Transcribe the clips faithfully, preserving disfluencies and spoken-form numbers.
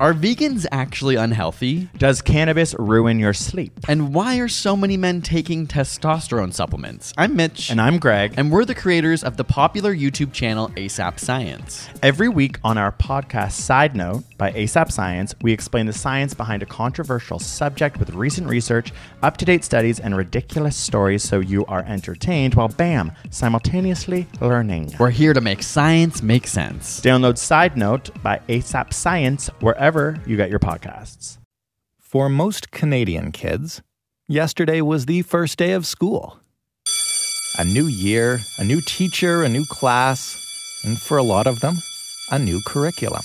Are vegans actually unhealthy? Does cannabis ruin your sleep? And why are so many men taking testosterone supplements? I'm Mitch. And I'm Greg. And we're the creators of the popular YouTube channel ASAP Science. Every week on our podcast Side Note by ASAP Science, we explain the science behind a controversial subject with recent research, up-to-date studies, and ridiculous stories so you are entertained while, bam, simultaneously learning. We're here to make science make sense. Download Side Note by ASAP Science wherever you get your podcasts. For most Canadian kids, yesterday was the first day of school. A new year, a new teacher, a new class, and for a lot of them, a new curriculum.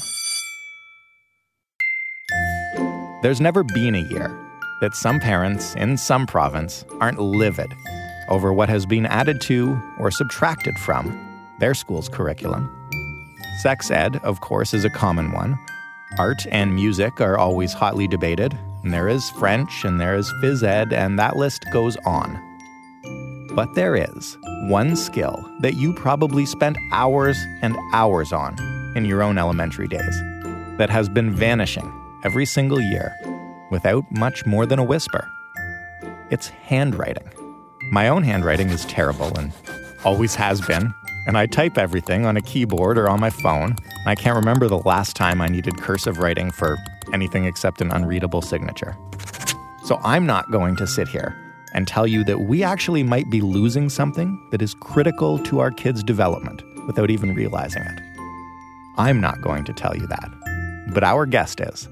There's never been a year that some parents in some province aren't livid over what has been added to or subtracted from their school's curriculum. Sex ed, of course, is a common one. Art and music are always hotly debated, and there is French, and there is phys ed, and that list goes on. But there is one skill that you probably spent hours and hours on in your own elementary days that has been vanishing every single year without much more than a whisper. It's handwriting. My own handwriting is terrible and always has been. And I type everything on a keyboard or on my phone. And I can't remember the last time I needed cursive writing for anything except an unreadable signature. So I'm not going to sit here and tell you that we actually might be losing something that is critical to our kids' development without even realizing it. I'm not going to tell you that. But our guest is.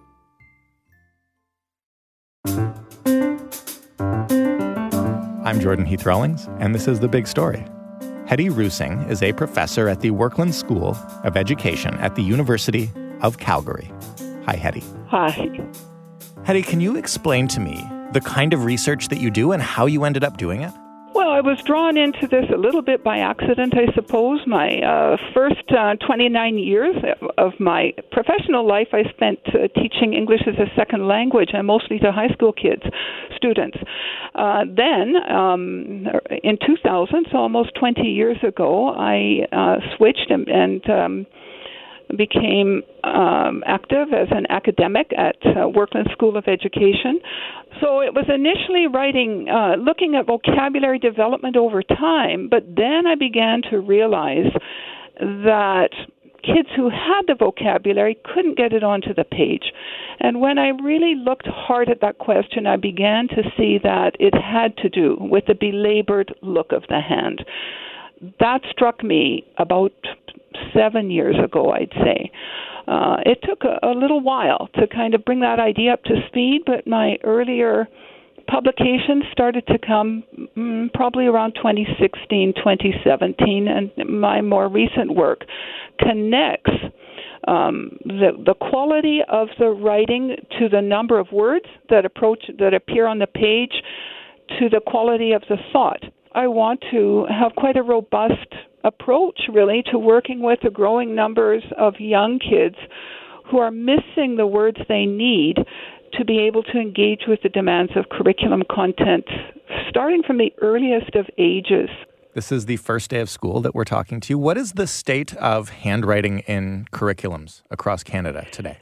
I'm Jordan Heath Rawlings, and this is The Big Story. Hetty Roosing is a professor at the Workland School of Education at the University of Calgary. Hi, Hetty. Hi. Hetty, can you explain to me the kind of research that you do and how you ended up doing it? Well, I was drawn into this a little bit by accident, I suppose. My uh, first uh, twenty-nine years of my professional life, I spent uh, teaching English as a second language, and mostly to high school kids, students. Uh, then, um, in two thousand, so almost twenty years ago, I uh, switched and, and um, became um, active as an academic at uh, Workland School of Education. So it was initially writing, uh, looking at vocabulary development over time, but then I began to realize that kids who had the vocabulary couldn't get it onto the page. And when I really looked hard at that question, I began to see that it had to do with the belabored look of the hand. That struck me about seven years ago, I'd say. Uh, it took a, a little while to kind of bring that idea up to speed, but my earlier publications started to come mm, probably around twenty sixteen, twenty seventeen, and my more recent work connects um, the, the quality of the writing to the number of words that approach that appear on the page to the quality of the thought. I want to have quite a robust approach, really, to working with the growing numbers of young kids who are missing the words they need to be able to engage with the demands of curriculum content, starting from the earliest of ages. This is the first day of school that we're talking to you. What is the state of handwriting in curriculums across Canada today?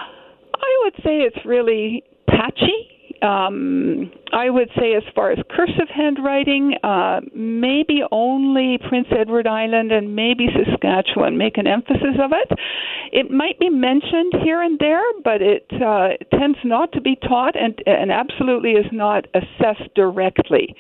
I would say it's really patchy. Um, I would say as far as cursive handwriting, uh, maybe only Prince Edward Island and maybe Saskatchewan make an emphasis of it. It might be mentioned here and there, but it uh, tends not to be taught and, and absolutely is not assessed directly.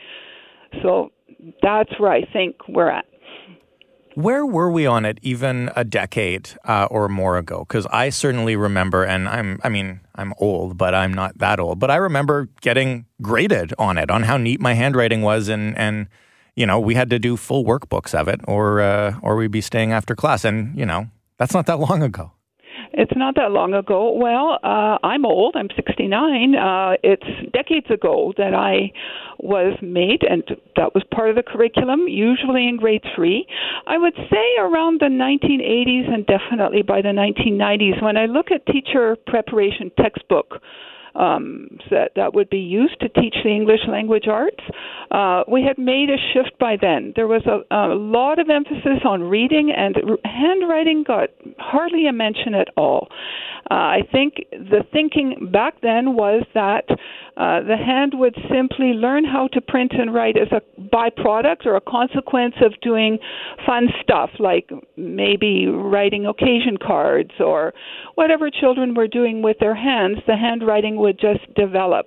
So that's where I think we're at. Where were we on it even a decade uh, or more ago? Because I certainly remember, and I'm, I mean, I'm old, but I'm not that old. But I remember getting graded on it, on how neat my handwriting was, and, and you know, we had to do full workbooks of it, or uh, or we'd be staying after class. And, you know, that's not that long ago. It's not that long ago. Well, uh, I'm old. I'm sixty-nine. Uh, it's decades ago that I was made, and that was part of the curriculum, usually in grade three. I would say around the nineteen eighties and definitely by the nineteen nineties. When I look at teacher preparation textbook um, that, that would be used to teach the English language arts. Uh, we had made a shift by then. There was a, a lot of emphasis on reading, and handwriting got hardly a mention at all. Uh, I think the thinking back then was that uh, the hand would simply learn how to print and write as a byproduct or a consequence of doing fun stuff, like maybe writing occasion cards or whatever children were doing with their hands. The handwriting would just develop.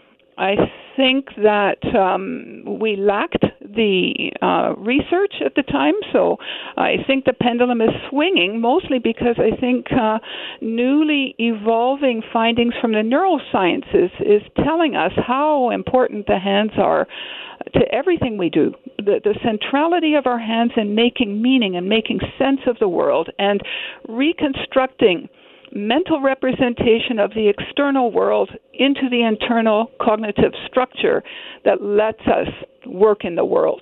I think that um, we lacked the uh, research at the time, so I think the pendulum is swinging, mostly because I think uh, newly evolving findings from the neurosciences is telling us how important the hands are to everything we do. The, the centrality of our hands in making meaning and making sense of the world and reconstructing mental representation of the external world into the internal cognitive structure that lets us work in the world.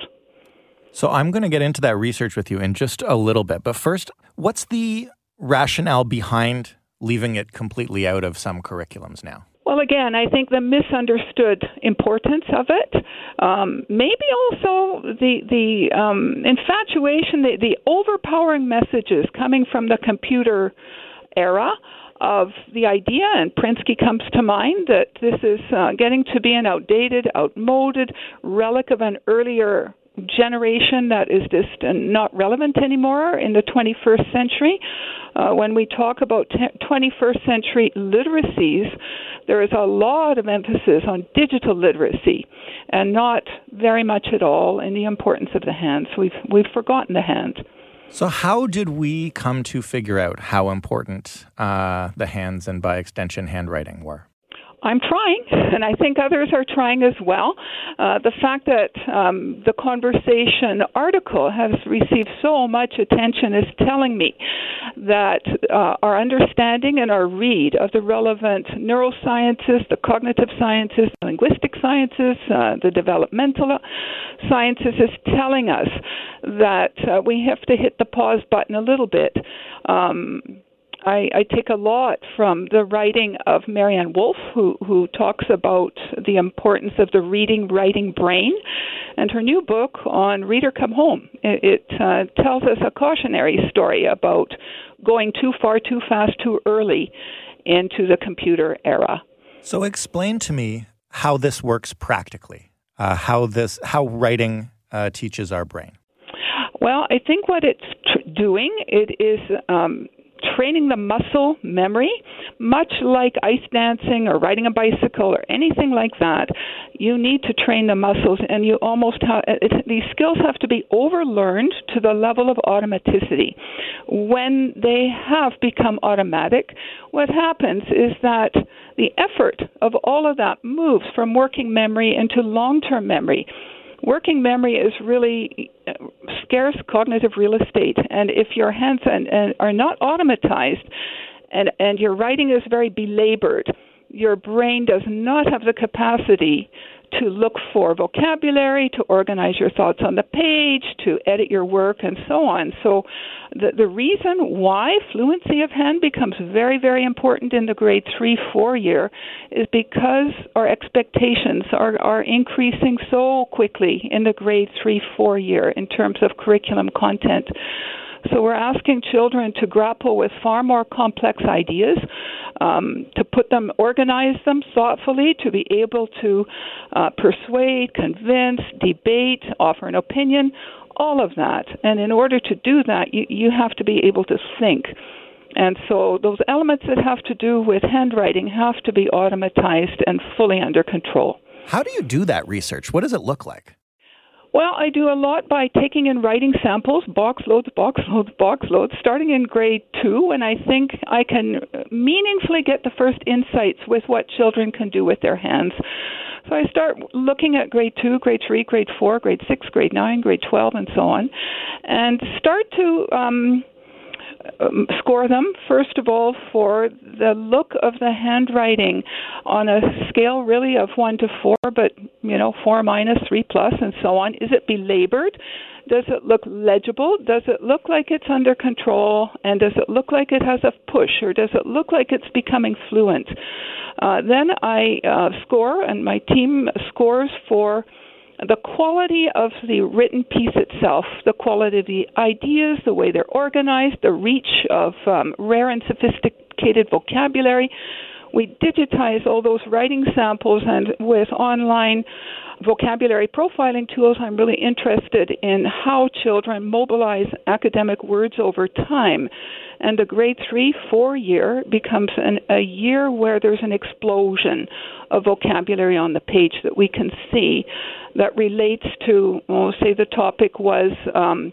So I'm going to get into that research with you in just a little bit. But first, what's the rationale behind leaving it completely out of some curriculums now? Well, again, I think the misunderstood importance of it, um, maybe also the the um, infatuation, the, the overpowering messages coming from the computer era of the idea, and Prensky comes to mind, that this is uh, getting to be an outdated, outmoded relic of an earlier generation that is just uh, not relevant anymore in the twenty-first century. Uh, when we talk about t- twenty-first century literacies, there is a lot of emphasis on digital literacy and not very much at all in the importance of the hands. We've, we've forgotten the hand. So how did we come to figure out how important uh, the hands and, by extension, handwriting were? I'm trying, and I think others are trying as well. Uh, the fact that um, the Conversation article has received so much attention is telling me that uh, our understanding and our read of the relevant neurosciences, the cognitive sciences, the linguistic sciences, uh, the developmental sciences is telling us that uh, we have to hit the pause button a little bit. Um, I, I take a lot from the writing of Marianne Wolf, who, who talks about the importance of the reading, writing brain, and her new book on Reader Come Home. It, it uh, tells us a cautionary story about going too far, too fast, too early into the computer era. So explain to me how this works practically, uh, how this, how writing uh, teaches our brain. Well, I think what it's tr- doing, it is um, training the muscle memory, much like ice dancing or riding a bicycle or anything like that. You need to train the muscles, and you almost have, it, these skills have to be overlearned to the level of automaticity. When they have become automatic, what happens is that the effort of all of that moves from working memory into long-term memory. Working memory is really scarce cognitive real estate, and if your hands and, and are not automatized and, and your writing is very belabored, your brain does not have the capacity to look for vocabulary, to organize your thoughts on the page, to edit your work, and so on. So the, the reason why fluency of hand becomes very, very important in the grade three, four year is because our expectations are, are increasing so quickly in the grade three, four year in terms of curriculum content. So we're asking children to grapple with far more complex ideas, um, to put them, organize them thoughtfully, to be able to uh, persuade, convince, debate, offer an opinion, all of that. And in order to do that, you, you have to be able to think. And so those elements that have to do with handwriting have to be automatized and fully under control. How do you do that research? What does it look like? Well, I do a lot by taking in writing samples, box loads, box loads, box loads, starting in grade two, and I think I can meaningfully get the first insights with what children can do with their hands. So I start looking at grade two, grade three, grade four, grade six, grade nine, grade twelve, and so on, and start to um, Um, score them, first of all, for the look of the handwriting on a scale really of one to four, but, you know, four minus, three plus, and so on. Is it belabored? Does it look legible? Does it look like it's under control? And does it look like it has a push? Or does it look like it's becoming fluent? Uh, then I uh, score, and my team scores for the quality of the written piece itself, the quality of the ideas, the way they're organized, the reach of um, rare and sophisticated vocabulary. We digitize all those writing samples, and with online vocabulary profiling tools, I'm really interested in how children mobilize academic words over time. And the grade three, four year becomes an, a year where there's an explosion of vocabulary on the page that we can see that relates to, well, say the topic was, um,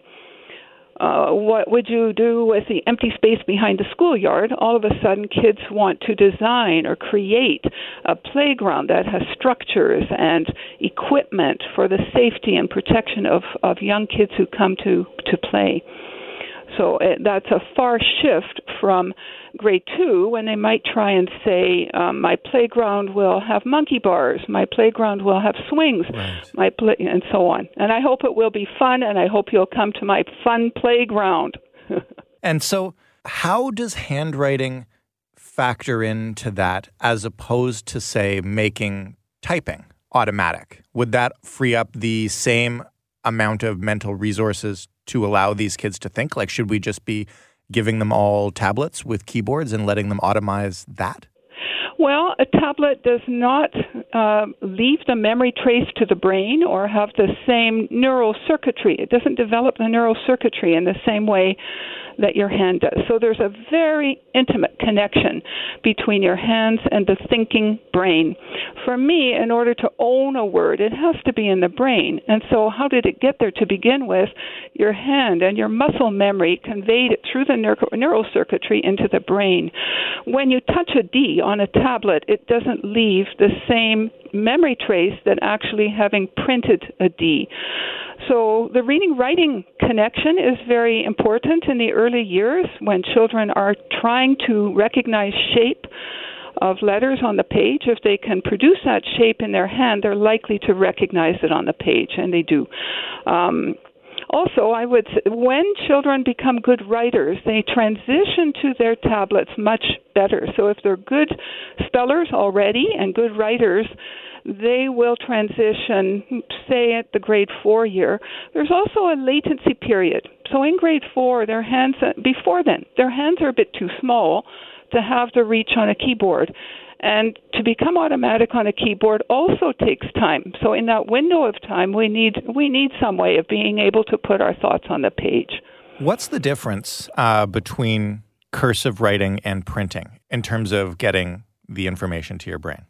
uh, what would you do with the empty space behind the schoolyard? All of a sudden, kids want to design or create a playground that has structures and equipment for the safety and protection of, of young kids who come to, to play. So uh, that's a far shift from grade two, when they might try and say, um, my playground will have monkey bars, my playground will have swings, right. my play, and so on. And I hope it will be fun, and I hope you'll come to my fun playground. And so how does handwriting factor into that as opposed to, say, making typing automatic? Would that free up the same amount of mental resources to allow these kids to think? Like, should we just be giving them all tablets with keyboards and letting them automize that? Well, a tablet does not uh, leave the memory trace to the brain or have the same neural circuitry. It doesn't develop the neural circuitry in the same way that your hand does. So there's a very intimate connection between your hands and the thinking brain. For me, in order to own a word, it has to be in the brain. And so how did it get there to begin with? Your hand and your muscle memory conveyed it through the neur- neural circuitry into the brain. When you touch a D on a tablet, it doesn't leave the same memory trace that actually having printed a D. So the reading-writing connection is very important in the early years when children are trying to recognize shape of letters on the page. If they can produce that shape in their hand, they're likely to recognize it on the page, and they do. Um, Also, I would say when children become good writers, they transition to their tablets much better. So if they're good spellers already and good writers, they will transition, say, at the grade four year. There's also a latency period. So in grade four, their hands, before then, their hands are a bit too small to have the reach on a keyboard. And to become automatic on a keyboard also takes time. So in that window of time, we need we need some way of being able to put our thoughts on the page. What's the difference uh, between cursive writing and printing in terms of getting the information to your brain?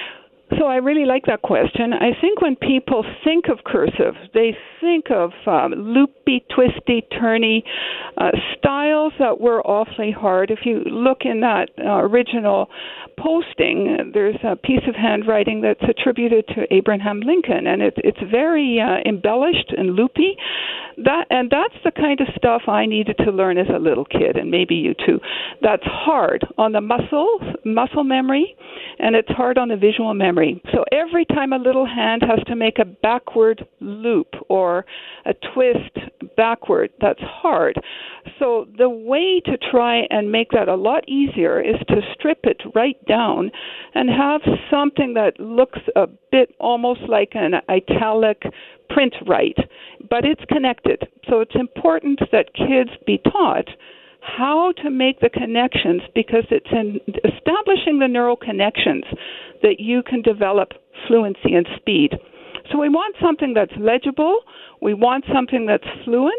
So I really like that question. I think when people think of cursive, they think of um, loopy, twisty, turny uh, styles that were awfully hard. If you look in that uh, original posting, there's a piece of handwriting that's attributed to Abraham Lincoln, and it, it's very uh, embellished and loopy. That and that's the kind of stuff I needed to learn as a little kid, and maybe you too. That's hard on the muscle, muscle memory, and it's hard on the visual memory. So every time a little hand has to make a backward loop or a twist backward, that's hard. So the way to try and make that a lot easier is to strip it right down and have something that looks a bit almost like an italic print write, but it's connected. So it's important that kids be taught how to make the connections, because it's in establishing the neural connections that you can develop fluency and speed. So we want something that's legible, we want something that's fluent,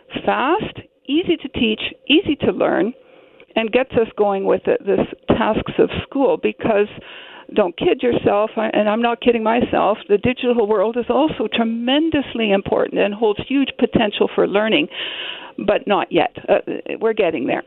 fast, easy to teach, easy to learn, and gets us going with the, this tasks of school, because don't kid yourself, and I'm not kidding myself, the digital world is also tremendously important and holds huge potential for learning, but not yet. Uh, we're getting there.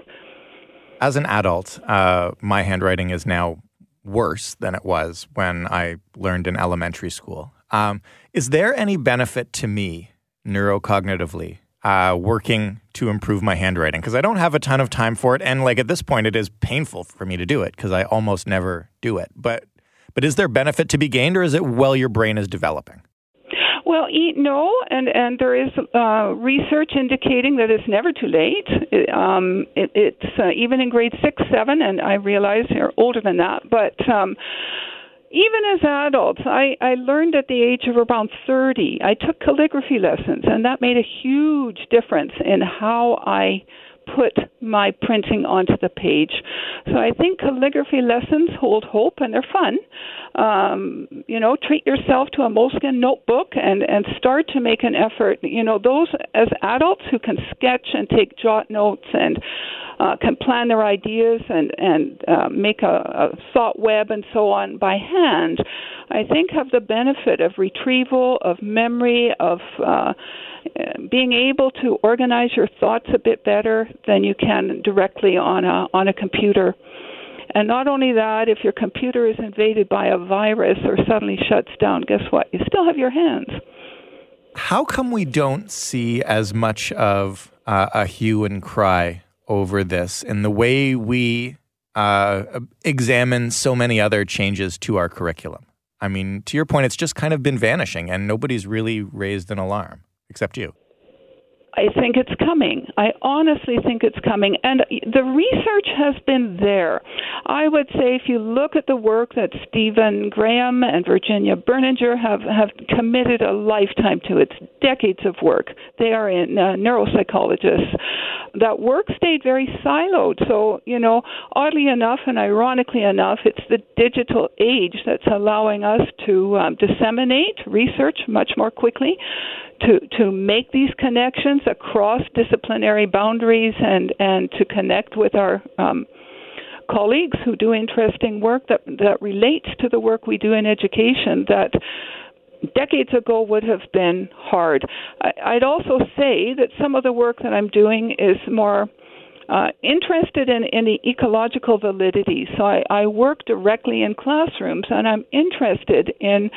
As an adult, uh, my handwriting is now worse than it was when I learned in elementary school. Um, is there any benefit to me neurocognitively uh, working to improve my handwriting? Because I don't have a ton of time for it, and like at this point, it is painful for me to do it because I almost never do it. But but is there benefit to be gained, or is it while your brain is developing? Well, e- no, and, and there is uh, research indicating that it's never too late. It, um, it, it's uh, even in grade six, seven, and I realize you're older than that, but um, even as adults, I, I learned at the age of around thirty, I took calligraphy lessons, and that made a huge difference in how I put my printing onto the page. So I think calligraphy lessons hold hope, and they're fun. Um, you know, treat yourself to a Moleskine notebook and, and start to make an effort. You know, those as adults who can sketch and take jot notes and uh, can plan their ideas and, and uh, make a, a thought web and so on by hand, I think have the benefit of retrieval, of memory, of uh, being able to organize your thoughts a bit better than you can directly on a on a computer. And not only that, if your computer is invaded by a virus or suddenly shuts down, guess what? You still have your hands. How come we don't see as much of uh, a hue and cry over this in the way we uh, examine so many other changes to our curriculum? I mean, to your point, it's just kind of been vanishing, and nobody's really raised an alarm. Except you. I think it's coming. I honestly think it's coming. And the research has been there. I would say if you look at the work that Stephen Graham and Virginia Berninger have, have committed a lifetime to, it's decades of work. They are in uh, neuropsychologists. That work stayed very siloed. So, you know, oddly enough and ironically enough, it's the digital age that's allowing us to um, disseminate research much more quickly, to to make these connections across disciplinary boundaries and, and to connect with our um, colleagues who do interesting work that, that relates to the work we do in education that decades ago would have been hard. I, I'd also say that some of the work that I'm doing is more Uh, interested in, in the ecological validity. So I, I work directly in classrooms, and I'm interested in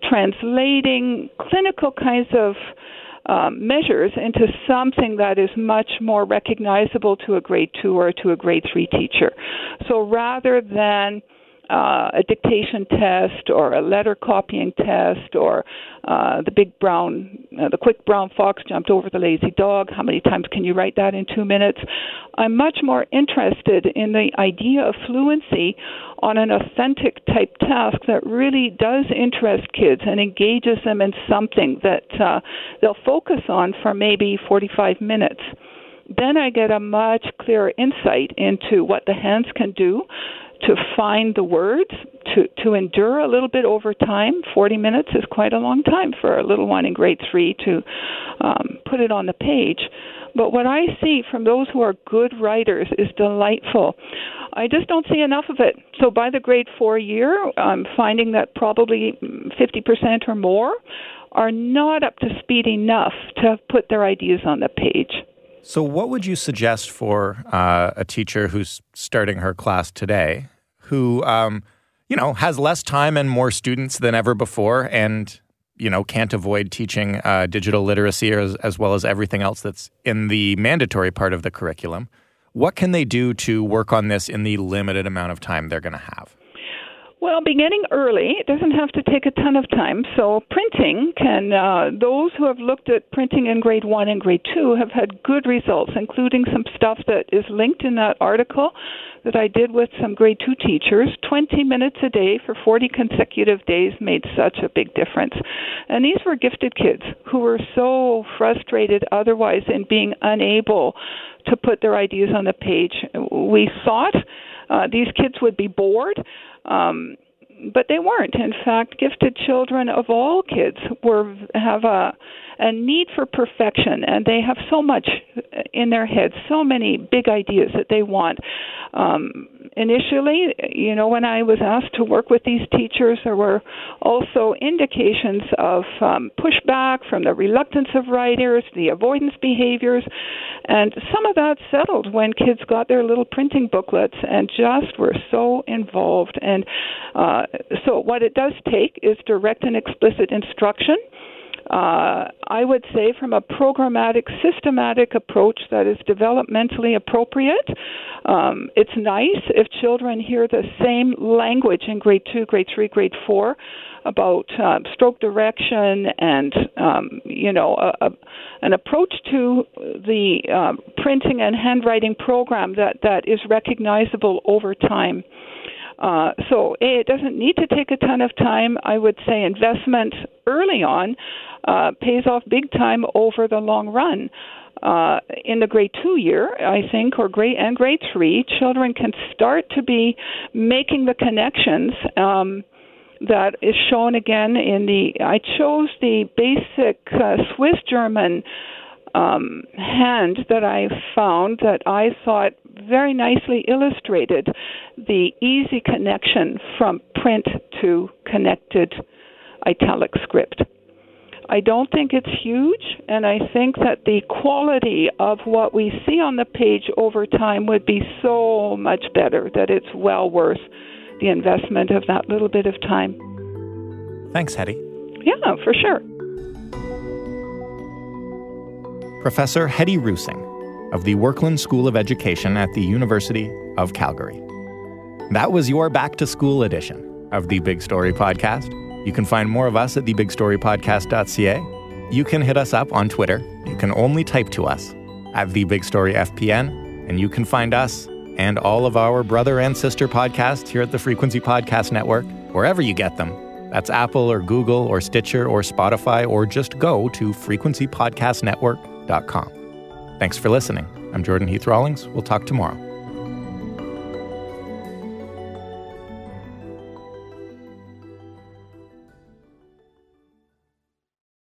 translating clinical kinds of um, measures into something that is much more recognizable to a grade two or to a grade three teacher. So rather than Uh, a dictation test or a letter copying test or uh, the big brown, uh, the quick brown fox jumped over the lazy dog. How many times can you write that in two minutes? I'm much more interested in the idea of fluency on an authentic type task that really does interest kids and engages them in something that uh, they'll focus on for maybe forty-five minutes. Then I get a much clearer insight into what the hands can do to find the words, to, to endure a little bit over time. forty minutes is quite a long time for a little one in grade three to um, put it on the page. But what I see from those who are good writers is delightful. I just don't see enough of it. So by the grade four year, I'm finding that probably fifty percent or more are not up to speed enough to have put their ideas on the page. So what would you suggest for uh, a teacher who's starting her class today, who, um, you know, has less time and more students than ever before and, you know, can't avoid teaching uh, digital literacy as, as well as everything else that's in the mandatory part of the curriculum? What can they do to work on this in the limited amount of time they're going to have? Well, beginning early, it doesn't have to take a ton of time. So printing can, uh, those who have looked at printing in grade one and grade two have had good results, including some stuff that is linked in that article that I did with some grade two teachers. twenty minutes a day for forty consecutive days made such a big difference. And these were gifted kids who were so frustrated otherwise in being unable to put their ideas on the page. We thought uh, these kids would be bored. Um, but they weren't. In fact, gifted children of all kids were have a, a need for perfection, and they have so much in their heads, so many big ideas that they want. Um, initially, you know, when I was asked to work with these teachers, there were also indications of um, pushback from the reluctance of writers, the avoidance behaviors, and some of that settled when kids got their little printing booklets and just were so involved. And uh, so what it does take is direct and explicit instruction Uh, I would say from a programmatic, systematic approach that is developmentally appropriate. Um, it's nice if children hear the same language in grade two, grade three, grade four about uh, stroke direction and, um, you know, a, a, an approach to the uh, printing and handwriting program that, that is recognizable over time. Uh, so A, it doesn't need to take a ton of time. I would say investment early on uh, pays off big time over the long run. Uh, in the grade two year, I think, or grade and grade three, children can start to be making the connections um, that is shown again in the, I chose the basic uh, Swiss German um, hand that I found that I thought very nicely illustrated the easy connection from print to connected italic script. I don't think it's huge, and I think that the quality of what we see on the page over time would be so much better that it's well worth the investment of that little bit of time. Thanks, Hetty. Yeah, for sure. Professor Hetty Rusing of the Werklund School of Education at the University of Calgary. That was your Back to School edition of the Big Story Podcast. You can find more of us at the big story podcast dot c a. You can hit us up on Twitter. You can only type to us at the Big Story F P N, and you can find us and all of our brother and sister podcasts here at the Frequency Podcast Network, wherever you get them. That's Apple or Google or Stitcher or Spotify, or just go to frequency podcast network dot com. Thanks for listening. I'm Jordan Heath Rawlings. We'll talk tomorrow.